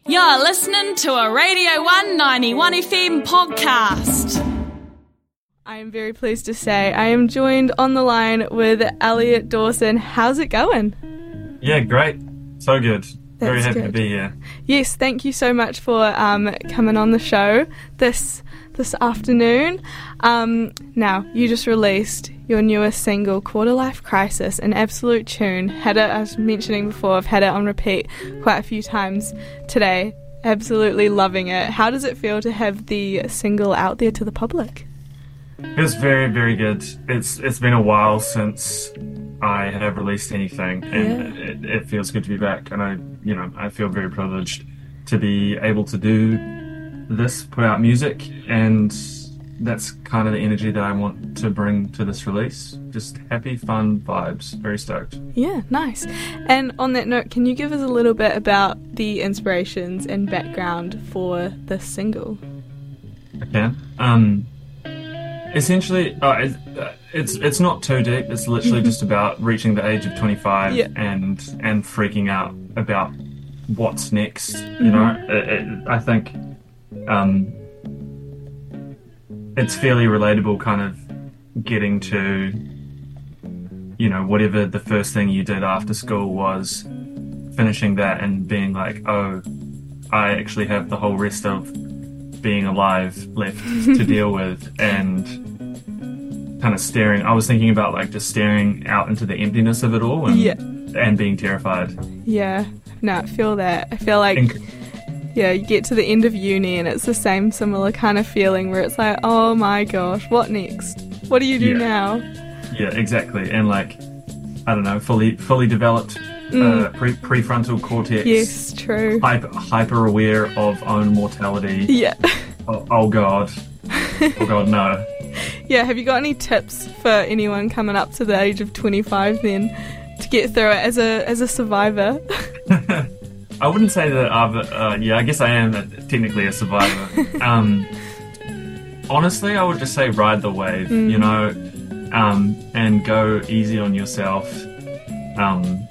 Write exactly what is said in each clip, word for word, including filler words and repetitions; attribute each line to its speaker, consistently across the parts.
Speaker 1: You're listening to a Radio one ninety-one F M podcast.
Speaker 2: I am very pleased to say I am joined on the line with Elliot Dawson. How's it going?
Speaker 3: Yeah, great. So good.
Speaker 2: That's
Speaker 3: very happy
Speaker 2: good.
Speaker 3: to be here.
Speaker 2: Yes, thank you so much for um, coming on the show this this afternoon. Um, now, you just released your newest single, Quarter Life Crisis, an absolute tune. Had it, I was mentioning before, I've had it on repeat quite a few times today. Absolutely loving it. How does it feel to have the single out there to the public?
Speaker 3: It was very, very good. It's It's been a while since I have released anything, and
Speaker 2: Yeah.
Speaker 3: it, it feels good to be back. And I, you know, I feel very privileged to be able to do this, put out music, and that's kind of the energy that I want to bring to this release. Just happy, fun vibes. Very stoked.
Speaker 2: Yeah, nice. And on that note, can you give us a little bit about the inspirations and background for this single?
Speaker 3: I can. Um, essentially, uh, it, uh, it's it's not too deep. It's literally just about reaching the age of twenty-five
Speaker 2: Yeah.
Speaker 3: and and freaking out about what's next. You
Speaker 2: Mm-hmm.
Speaker 3: know, it, it, I think um, it's fairly relatable. Kind of getting to, you know, whatever the first thing you did after school was, finishing that and being like, oh, I actually have the whole rest of being alive left to deal with, and kind of staring. I was thinking about like just staring out into the emptiness of it all, and
Speaker 2: Yeah.
Speaker 3: and being terrified.
Speaker 2: Yeah, no, I feel that. I feel like,
Speaker 3: And-
Speaker 2: yeah, you get to the end of uni and it's the same similar kind of feeling where it's like, oh my gosh, what next? What do you do
Speaker 3: Yeah.
Speaker 2: now?
Speaker 3: Yeah, exactly. And like, I don't know, fully fully developed uh, pre- prefrontal cortex.
Speaker 2: Yes, true.
Speaker 3: Hyper, hyper aware of own mortality.
Speaker 2: Yeah.
Speaker 3: Oh, oh god. Oh god, no.
Speaker 2: Yeah, have you got any tips for anyone coming up to the age of twenty-five then to get through it as a as a survivor?
Speaker 3: I wouldn't say that I've, uh, yeah, I guess I am a, technically a survivor. um, honestly, I would just say ride the wave, you know, um, and go easy on yourself. Um,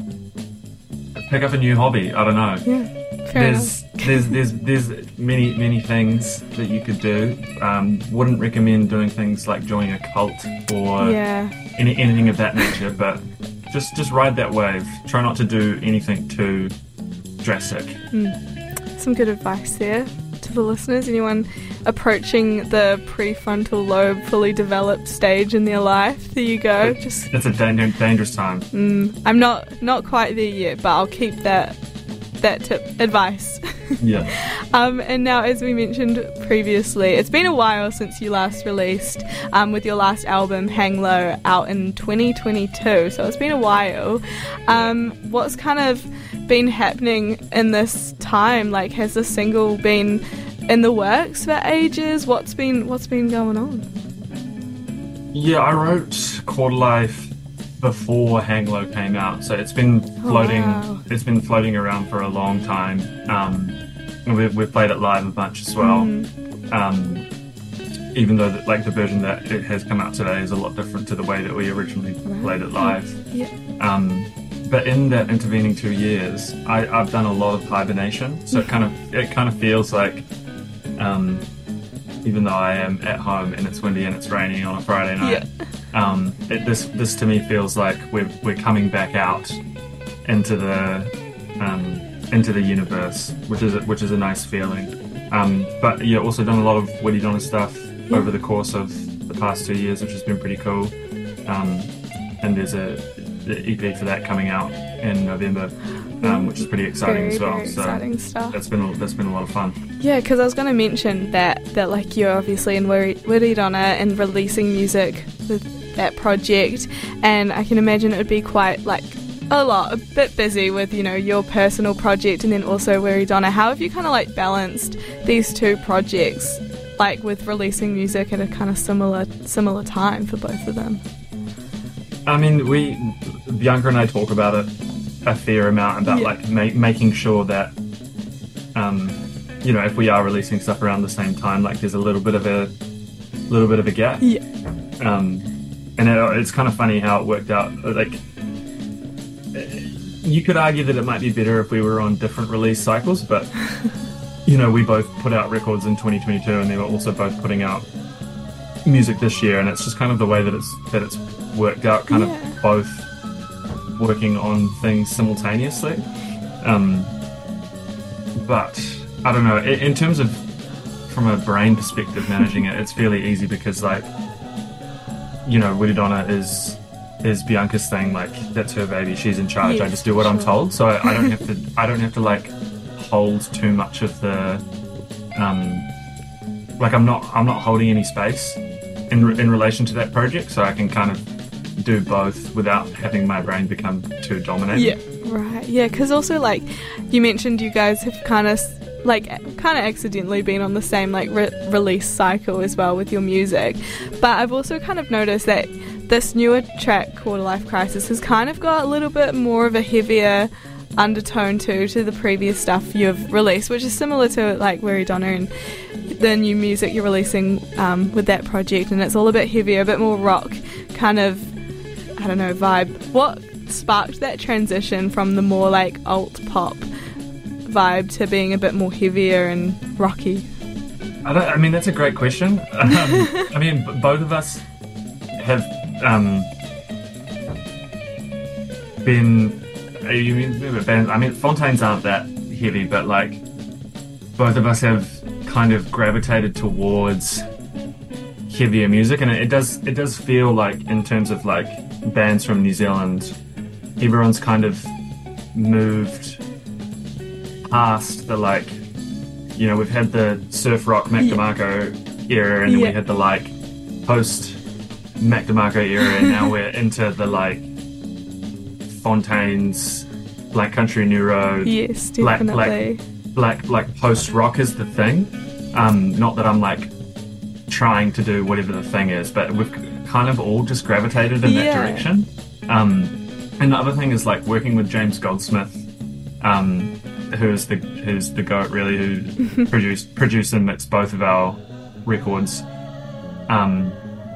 Speaker 3: pick up a new hobby, I don't know.
Speaker 2: Yeah, fair
Speaker 3: There's, there's, there's, there's many, many things that you could do. Um, wouldn't recommend doing things like joining a cult or
Speaker 2: enough. Yeah.
Speaker 3: any, anything of that nature, but just, just ride that wave. Try not to do anything too drastic.
Speaker 2: Some good advice there to the listeners. Anyone approaching the prefrontal lobe fully developed stage in their life, there you go. Just
Speaker 3: It's a danger, dangerous time.
Speaker 2: mm, I'm not not quite there yet, but I'll keep that that tip advice.
Speaker 3: Yeah.
Speaker 2: Um, and now, as we mentioned previously, it's been a while since you last released um, with your last album, Hang Low, out in twenty twenty-two. So it's been a while. Um, what's kind of been happening in this time? Like, has the single been in the works for ages? What's been What's been going on?
Speaker 3: Yeah, I wrote Quarter Life before Hang Low came out, so it's been floating.
Speaker 2: wow.
Speaker 3: It's been floating around for a long time. Um, and we've, we've played it live a bunch as well. Um, even though the, like the version that it has come out today is a lot different to the way that we originally played it live.
Speaker 2: Yeah.
Speaker 3: Um, but in that intervening two years, I, I've done a lot of hibernation, so it kind of it kind of feels like, um, even though I am at home and it's windy and it's raining on a Friday night, um, it, this this to me feels like we're we're coming back out into the um, into the universe, which is a, which is a nice feeling. Um, but yeah, also done a lot of Woody Donna stuff over the course of the past two years, which has been pretty cool. Um, and there's a the E P for that coming out in November, um, which is pretty exciting
Speaker 2: Very,
Speaker 3: as well.
Speaker 2: very
Speaker 3: so
Speaker 2: exciting stuff.
Speaker 3: that's been a, that's been a lot of fun.
Speaker 2: Yeah, because I was going to mention that, that like you're obviously in Woody Donna and releasing music with that project, and I can imagine it would be quite like a lot, a bit busy with, you know, your personal project and then also Woody Donna. How have you kind of like balanced these two projects, like with releasing music at a kind of similar similar time for both of them?
Speaker 3: I mean, we Bianca and I talk about it a fair amount about
Speaker 2: Yeah.
Speaker 3: like ma- making sure that, um, you know, if we are releasing stuff around the same time, like there's a little bit of a little bit of a gap.
Speaker 2: Yeah.
Speaker 3: Um, and it, it's kind of funny how it worked out. Like, you could argue that it might be better if we were on different release cycles, but you know, we both put out records in twenty twenty-two, and they were also both putting out music this year, and it's just kind of the way that it's that it's worked out, kind
Speaker 2: Yeah.
Speaker 3: of both working on things simultaneously. Um, but I don't know. In, in terms of from a brain perspective, managing it, it's fairly easy because, like, you know, Willie Donna is is Bianca's thing. Like, that's her baby. She's in charge.
Speaker 2: Yes,
Speaker 3: I just do what
Speaker 2: sure.
Speaker 3: I'm told. So I, I don't have to. I don't have to like hold too much of the. Um, like I'm not. I'm not holding any space in re- in relation to that project. So I can kind of do both without having my brain become too dominating.
Speaker 2: Yeah, right. Yeah, because also, like, you mentioned you guys have kind of, like, kind of accidentally been on the same, like, re- release cycle as well with your music. But I've also kind of noticed that this newer track, Quarter Life Crisis, has kind of got a little bit more of a heavier undertone too to the previous stuff you've released, which is similar to, like, Weary Donna and the new music you're releasing um, with that project. And it's all a bit heavier, a bit more rock kind of, I don't know, vibe. What sparked that transition from the more, like, alt pop vibe to being a bit more heavier and rocky?
Speaker 3: I, don't, I mean, that's a great question. Um, I mean, b- both of us have um, been. uh, You mean bands? I mean, Fontaines aren't that heavy, but like both of us have kind of gravitated towards heavier music, and it, it does. It does feel like, in terms of like bands from New Zealand, everyone's kind of moved past the, like, you know, we've had the surf rock Mac
Speaker 2: Yeah.
Speaker 3: DeMarco era, and then
Speaker 2: Yeah.
Speaker 3: we had the, like, post Mac DeMarco era, and now we're into the, like, Fontaines, Black Country New Road,
Speaker 2: Yes,
Speaker 3: black,
Speaker 2: definitely.
Speaker 3: black, black, like post rock is the thing. Um, not that I'm like trying to do whatever the thing is, but we've kind of all just gravitated in
Speaker 2: Yeah.
Speaker 3: that direction. Um, and the other thing is, like, working with James Goldsmith, um, who's the who's the goat really, who produced produced and mixed both of our records. Um,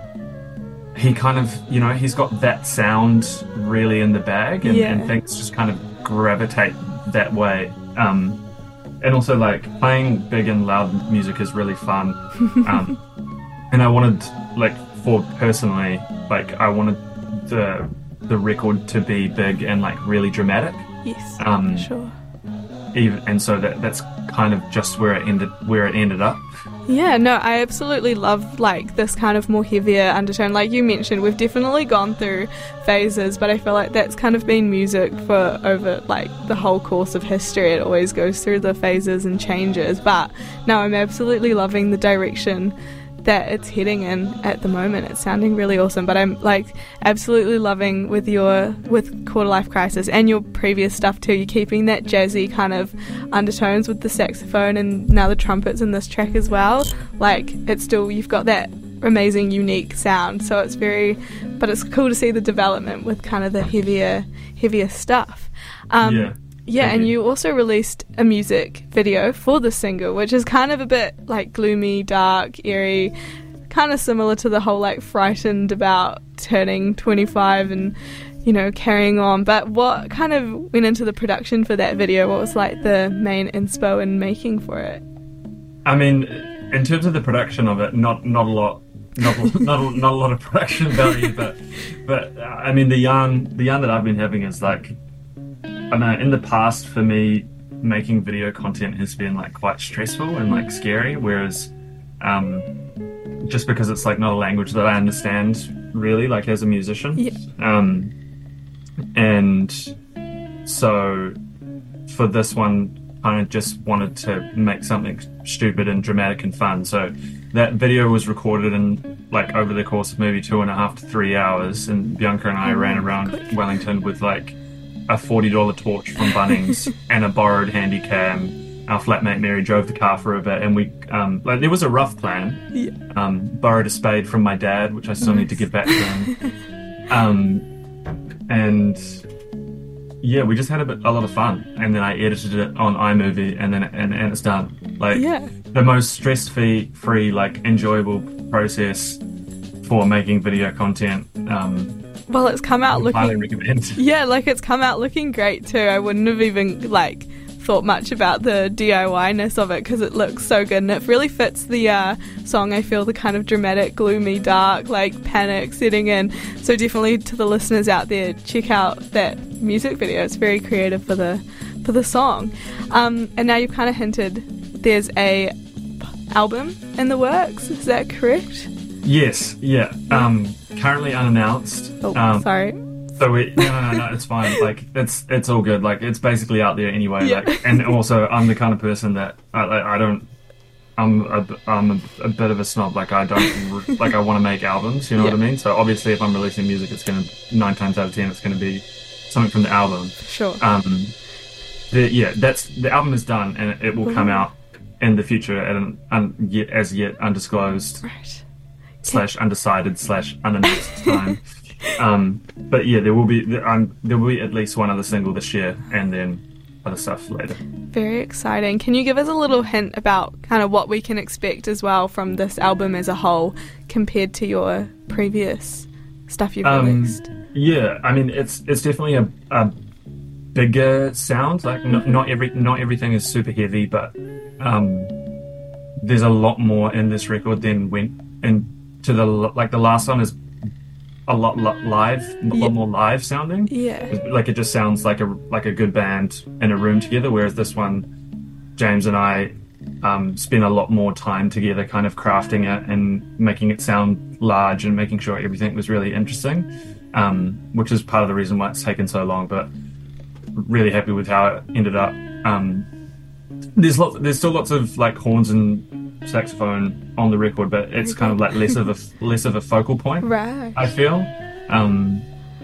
Speaker 3: he kind of, you know, he's got that sound really in the bag, and,
Speaker 2: Yeah.
Speaker 3: and things just kind of gravitate that way. Um, and also, like, playing big and loud music is really fun. Um, and I wanted, like, for personally, like, I wanted the the record to be big and, like, really dramatic.
Speaker 2: Yes,
Speaker 3: um,
Speaker 2: for sure.
Speaker 3: Even, and so that that's kind of just where it ended where it ended up.
Speaker 2: Yeah, no, I absolutely love, like, this kind of more heavier undertone. Like you mentioned, we've definitely gone through phases, but I feel like that's kind of been music for over, like, the whole course of history. It always goes through the phases and changes. But no, I'm absolutely loving the direction that it's heading in at the moment. It's sounding really awesome. But I'm, like, absolutely loving with your with Quarter Life Crisis and your previous stuff too. You're keeping that jazzy kind of undertones with the saxophone and now the trumpets in this track as well. Like, it's still, you've got that amazing unique sound. So it's very, but it's cool to see the development with kind of the heavier heavier stuff. Um,
Speaker 3: Yeah.
Speaker 2: Yeah,
Speaker 3: Thank
Speaker 2: and
Speaker 3: you.
Speaker 2: you also released a music video for the single, which is kind of a bit, like, gloomy, dark, eerie, kind of similar to the whole, like, frightened about turning twenty-five and, you know, carrying on. But what kind of went into the production for that video? What was, like, the main inspo in making for it?
Speaker 3: I mean, in terms of the production of it, not not a lot, not not a, not a lot of production value, but but uh, I mean, the yarn the yarn that I've been having is, like, I know in the past for me, making video content has been, like, quite stressful and, like, scary, whereas um, just because it's, like, not a language that I understand really, like, as a musician.
Speaker 2: Yeah.
Speaker 3: Um, and so for this one, kind of just wanted to make something stupid and dramatic and fun. So that video was recorded in, like, over the course of maybe two and a half to three hours, and Bianca and I ran around Wellington with, like, a forty dollar torch from Bunnings and a borrowed handy cam. Our flatmate Mary drove the car for a bit, and we um, like there was a rough plan.
Speaker 2: Yeah.
Speaker 3: Um, borrowed a spade from my dad, which I still need to give back to him. um, and yeah, we just had a bit a lot of fun, and then I edited it on iMovie, and then and, and it's done. Like,
Speaker 2: Yeah.
Speaker 3: the most stress free, free, like, enjoyable process for making video content. Um,
Speaker 2: well, it's come out
Speaker 3: I would highly
Speaker 2: looking...
Speaker 3: recommend.
Speaker 2: Yeah, like it's come out looking great too. I wouldn't have even, like, thought much about the D I Y-ness of it because it looks so good and it really fits the uh, song. I feel the kind of dramatic, gloomy, dark, like panic setting in. So definitely to the listeners out there, check out that music video. It's very creative for the for the song. Um, and now you've kind of hinted there's a album in the works. Is that correct?
Speaker 3: Yes, yeah. Um, currently unannounced.
Speaker 2: Oh,
Speaker 3: um,
Speaker 2: sorry.
Speaker 3: So we no, no, no, no, it's fine. Like it's it's all good. Like it's basically out there anyway.
Speaker 2: Yeah.
Speaker 3: Like, and also I'm the kind of person that I, I, I don't. I'm a, I'm a, a bit of a snob. Like I don't like I want to make albums. You know
Speaker 2: Yeah.
Speaker 3: what I mean? So obviously, if I'm releasing music, it's gonna nine times out of ten, it's gonna be something from the album.
Speaker 2: Sure.
Speaker 3: Um, the, yeah, that's the album is done, and it, it will come
Speaker 2: Mhm.
Speaker 3: out in the future at an un, yet, as yet undisclosed
Speaker 2: Right.
Speaker 3: slash undecided slash unannounced time. Um, but yeah, there will be there, um, there will be at least one other single this year, and then other stuff later.
Speaker 2: Very exciting. Can you give us a little hint about kind of what we can expect as well from this album as a whole compared to your previous stuff you've
Speaker 3: Um,
Speaker 2: released?
Speaker 3: Yeah, I mean it's it's definitely a, a bigger sound. Like not, not every not everything is super heavy, but um, there's a lot more in this record than went into the like the last one is a lot, lot live, a
Speaker 2: Yeah.
Speaker 3: lot more live sounding.
Speaker 2: Yeah.
Speaker 3: Like it just sounds like a like a good band in a room together. Whereas this one, James and I um, spent a lot more time together, kind of crafting it and making it sound large and making sure everything was really interesting. Um, which is part of the reason why it's taken so long. But really happy with how it ended up. Um, there's lots, there's still lots of like horns and saxophone on the record, but it's kind of like less of a less of a focal point.
Speaker 2: Right.
Speaker 3: I feel. Um,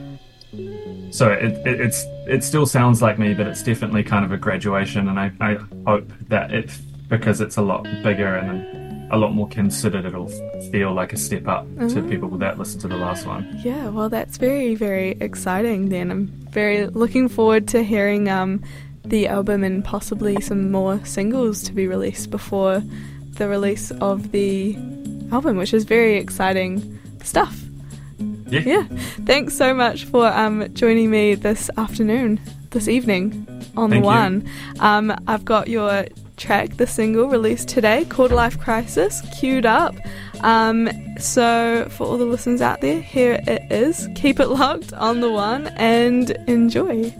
Speaker 3: so it, it it's it still sounds like me, but it's definitely kind of a graduation, and I, I hope that it because it's a lot bigger and a lot more considered, it'll feel like a step up to people that listen to the last one.
Speaker 2: Yeah, well, that's very, very exciting then. I'm very looking forward to hearing um, the album and possibly some more singles to be released before the release of the album, which is very exciting stuff.
Speaker 3: Yeah.
Speaker 2: Yeah. Thanks so much for um, joining me this afternoon, this evening on
Speaker 3: Thank
Speaker 2: The
Speaker 3: you.
Speaker 2: One. Um, I've got your track, the single released today, Quarter Life Crisis, queued up. Um, so for all the listeners out there, here it is. Keep it locked on The One and enjoy.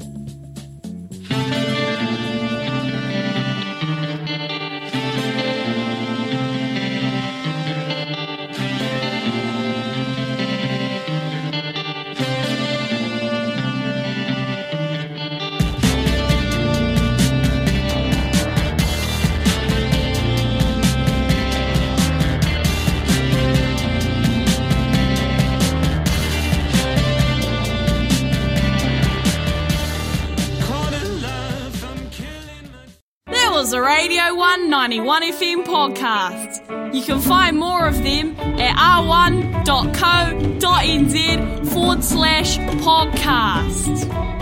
Speaker 1: That was a Radio one ninety-one F M podcast. You can find more of them at r one dot co dot n z forward slash podcast.